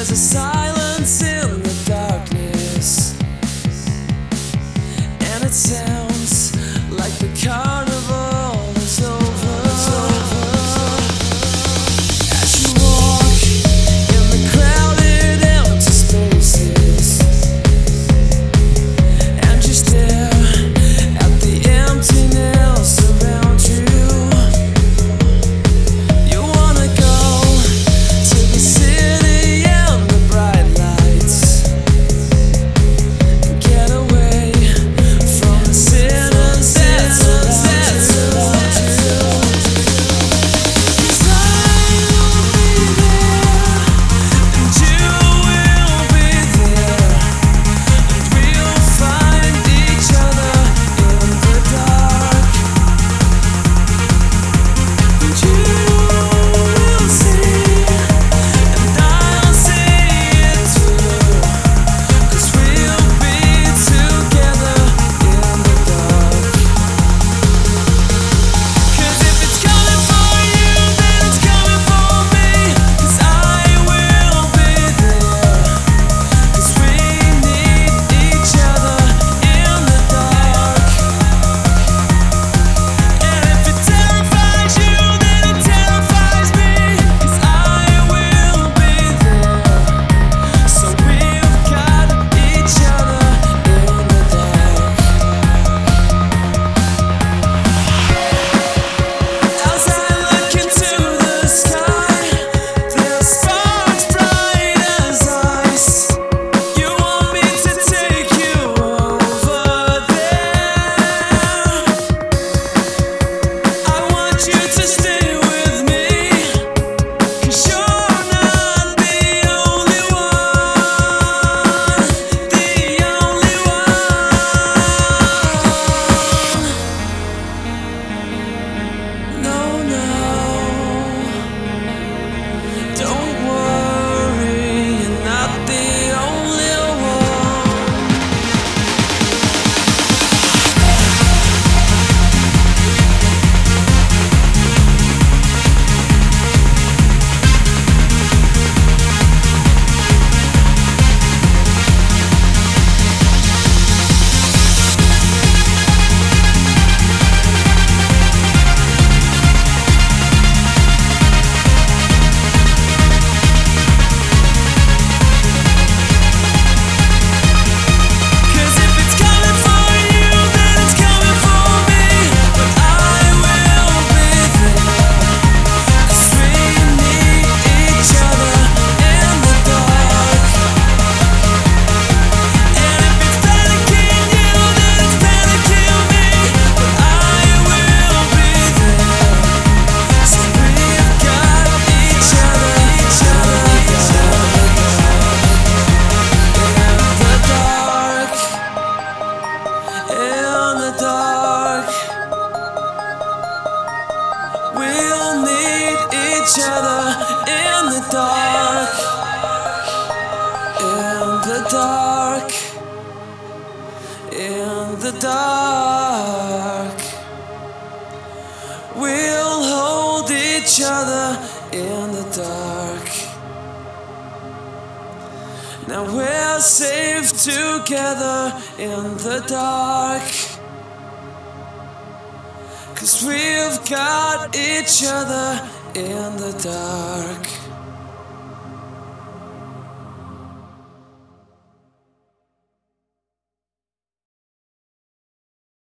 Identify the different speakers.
Speaker 1: There's a silence in the darkness, and it sounds like the carnival is over. As you walk in the crowded empty spaces, and you stare at the emptiness around you, you wanna go to the city and the bright lights, and get away from the sinners that surround you. 'Cause I will be there, and you will be there, and we'll find each other in the dark. And you will see, and I'll see it too, 'cause we'll be together in the dark. 'Cause if it's coming for you, then it's coming for me, 'cause I will be there, 'cause we need each other in the dark. And if it terrifies you, then it terrifies me, 'cause I will be there, so we've got each other in the dark. As I look into the sky, there's sparks bright as ice. You want me to take you over there. I want you to stay with me, 'cause you're not the only one, the only one. No, no, don't worry, you're not the only one. Cause if it's coming for you, then it's coming for me, but I will be there, 'cause we need each other in the dark. And if it's panicking you, then it's panicking me, but I will be there, so we've got each other in the dark. In the dark, we'll need each other in the dark. In the dark, in the dark, we'll hold each other in the dark. Now we're safe together in the dark, 'cause we've got each other in the dark.